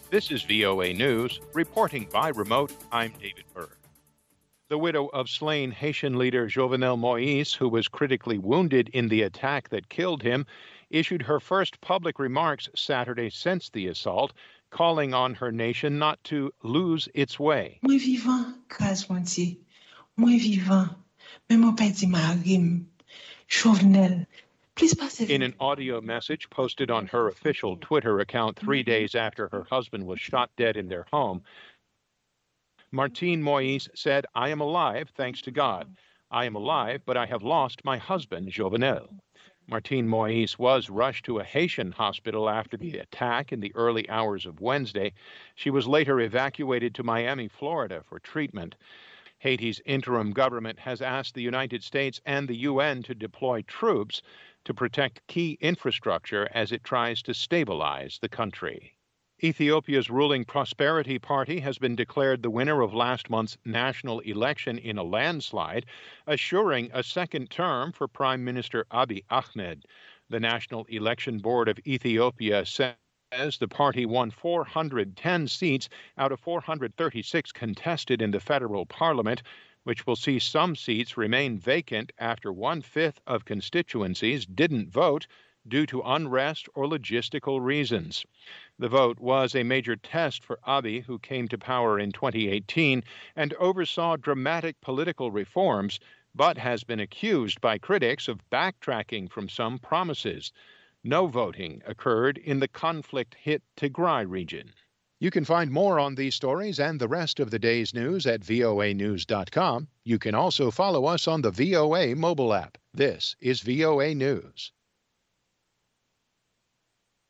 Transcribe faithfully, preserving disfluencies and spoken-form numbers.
This is V O A News. Reporting by remote, I'm David Burr. The widow of slain Haitian leader Jovenel Moïse, who was critically wounded in the attack that killed him, issued her first public remarks Saturday since the assault, calling on her nation not to lose its way. Moi vivant, grâce mon Dieu. Moi vivant. Mais mon père dit Marim, Jovenel. Please pass it. In an audio message posted on her official Twitter account three days after her husband was shot dead in their home, Martine Moïse said, "I am alive, thanks to God. I am alive, but I have lost my husband, Jovenel." Martine Moïse was rushed to a Haitian hospital after the attack in the early hours of Wednesday. She was later evacuated to Miami, Florida, for treatment. Haiti's interim government has asked the United States and the U N to deploy troops to protect key infrastructure as it tries to stabilize the country. Ethiopia's ruling Prosperity Party has been declared the winner of last month's national election in a landslide, assuring a second term for Prime Minister Abiy Ahmed. The National Election Board of Ethiopia says the party won four hundred ten seats out of four hundred thirty-six contested in the federal parliament, which will see some seats remain vacant after one-fifth of constituencies didn't vote due to unrest or logistical reasons. The vote was a major test for Abiy, who came to power in twenty eighteen and oversaw dramatic political reforms, but has been accused by critics of backtracking from some promises. No voting occurred in the conflict-hit Tigray region. You can find more on these stories and the rest of the day's news at V O A news dot com. You can also follow us on the V O A mobile app. This is V O A News.